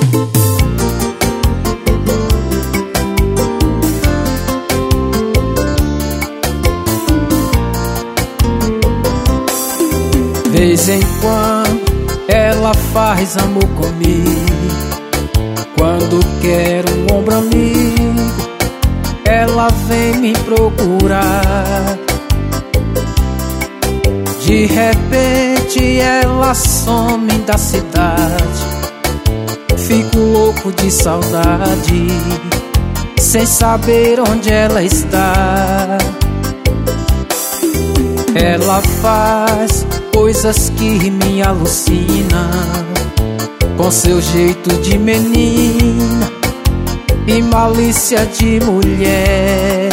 Vez em quando ela faz amor comigo. Quando quero um ombro amigo, ela vem me procurar. De repente ela some da cidade. Fico louco de saudade, sem saber onde ela está. Ela faz coisas que me alucinam, com seu jeito de menina e malícia de mulher.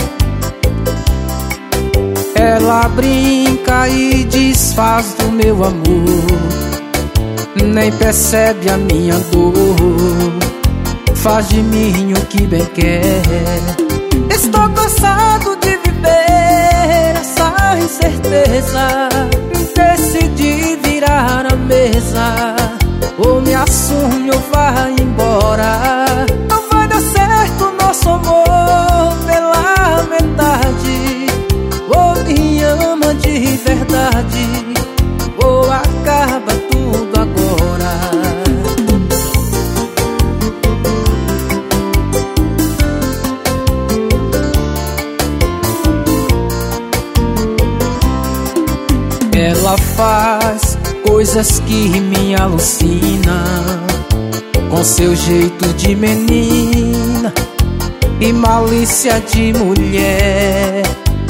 Ela brinca e desfaz do meu amor, nem percebe a minha dor, faz de mim o que bem quer. Estou cansado de viver essa incerteza. Decidi virar a mesa, ou me assume ou vai embora. Não vai dar certo nosso amor pela metade. Ou me ama de verdade, ou acaba tudo agora. Ela faz coisas que me alucinam, com seu jeito de menina e malícia de mulher.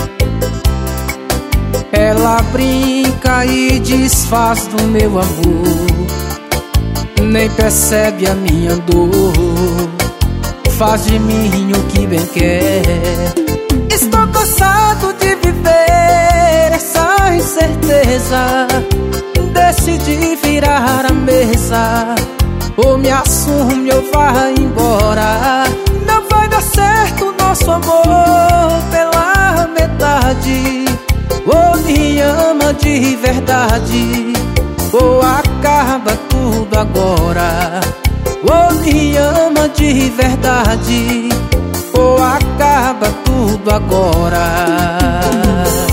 Ela brinca e desfaz do meu amor, nem percebe a minha dor, faz de mim o que bem quer. Estou cansado de viver essa incerteza. Decidi virar a mesa, ou me assume ou vai embora. Não vai dar certo nosso amor pela metade. Ou me ama de verdade, ou acaba tudo agora. Ou me ama de verdade, ou acaba tudo agora.